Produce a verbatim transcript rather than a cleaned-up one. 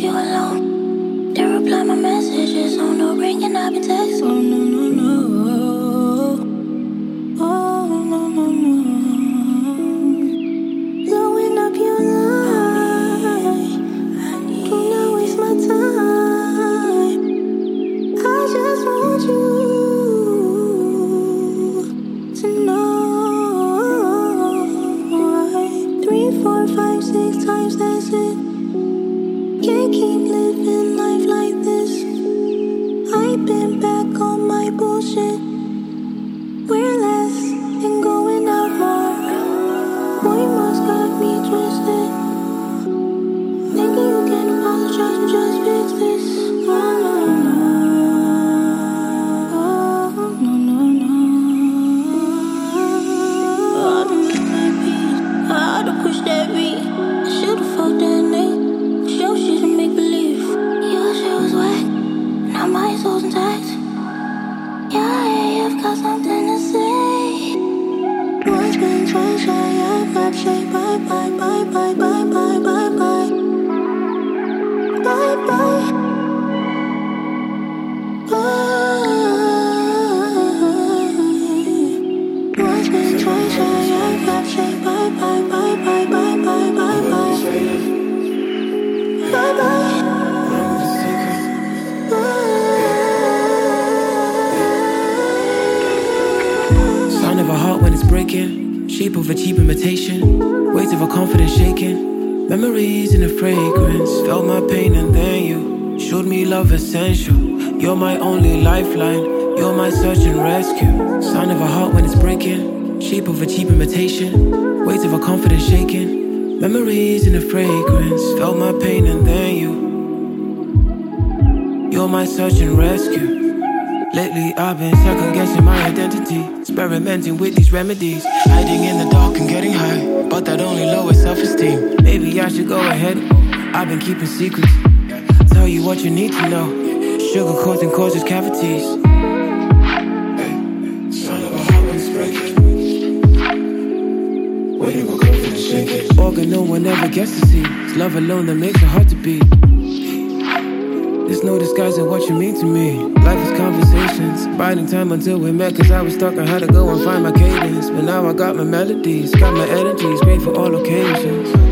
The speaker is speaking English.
you alone. Then reply my messages on no ring and I've been texting. Oh no no no. Oh no no no. Blowing up your line. Do not waste my time. I just want you to know. Three, four, five, six times, that's it. Can't keep living life like this. I've been back on my bullshit. We're less and going out more. Boy must got me twisted. Thinking you can apologize and just fix this. Oh no no. Oh no no no. Oh, I done missed that beat. I done pushed that beat. I should've fucked that nigga. Show shit to make believe. Your shit was whack. Now my soul's intact. Yeah, yeah, I've got something to say. Once been twice shy, I've got say bye, bye, bye, bye, bye, bye, bye, bye. Bye, bye. Bye. Once been twice shy, I've got say bye, bye, bye, bye, bye, bye, bye, bye. Bye, bye. Sound of a heart when it's breaking, shape of a cheap imitation, weight of a confidence shaking, memories in a fragrance. Felt my pain and then you showed me love essential. You're my only lifeline, you're my search and rescue. Sound of a heart when it's breaking, shape of a cheap imitation, weight of a confidence shaking, memories in a fragrance. Felt my pain and then you You're my search and rescue. Lately I've been second-guessing my identity, experimenting with these remedies, hiding in the dark and getting high, but that only lowers self-esteem. Maybe I should go ahead, I've been keeping secrets. Tell you what you need to know, sugarcoating causes cavities. Hey, sound of a heart when it's breaking, waiting for confidence shaking. Organ no one ever gets to see, it's love alone that makes it hard to beat. There's no disguising what you mean to me. Life is conversations, biding time until we met. Cause I was stuck, I had to go and find my cadence. But now I got my melodies, got my energies, great for all occasions.